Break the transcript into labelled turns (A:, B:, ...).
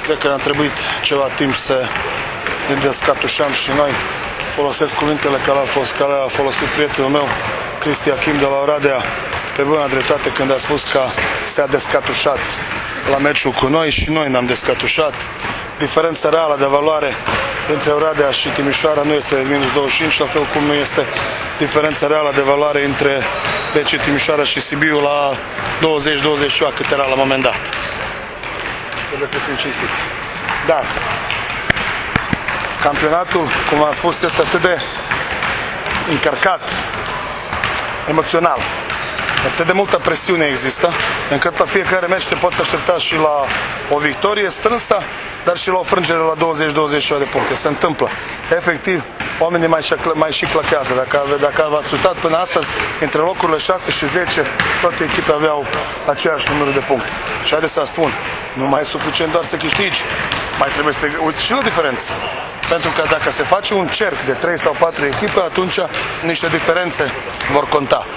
A: Cred că a trebuit ceva timp să ne descatușăm și noi. Folosesc cuvintele care a folosit prietenul meu, Cristi Achim de la Oradea, pe bună dreptate, când a spus că s-a descatușat la meciul cu noi și noi ne-am descatușat. Diferența reală de valoare între Oradea și Timișoara nu este de minus 25, la fel cum nu este diferența reală de valoare între BC Timișoara și Sibiu la 20-21, cât era la moment dat. Trebuie să fim cinstiți. Dar campionatul, cum am spus, este atât de încărcat emoțional, atât de multă presiune există, încât la fiecare meci te poți aștepta și la o victorie strânsă, dar și la o frângere la 20-21 de puncte. Se întâmplă. Efectiv, oamenii mai și clachează. Dacă v-ați uitat până astăzi, între locurile 6 și 10, toate echipele aveau aceeași număr de puncte. Și haideți să spun, nu mai e suficient doar să câștigi, mai trebuie să te uiți și la diferență. Pentru că dacă se face un cerc de 3 sau 4 echipe, atunci niște diferențe vor conta.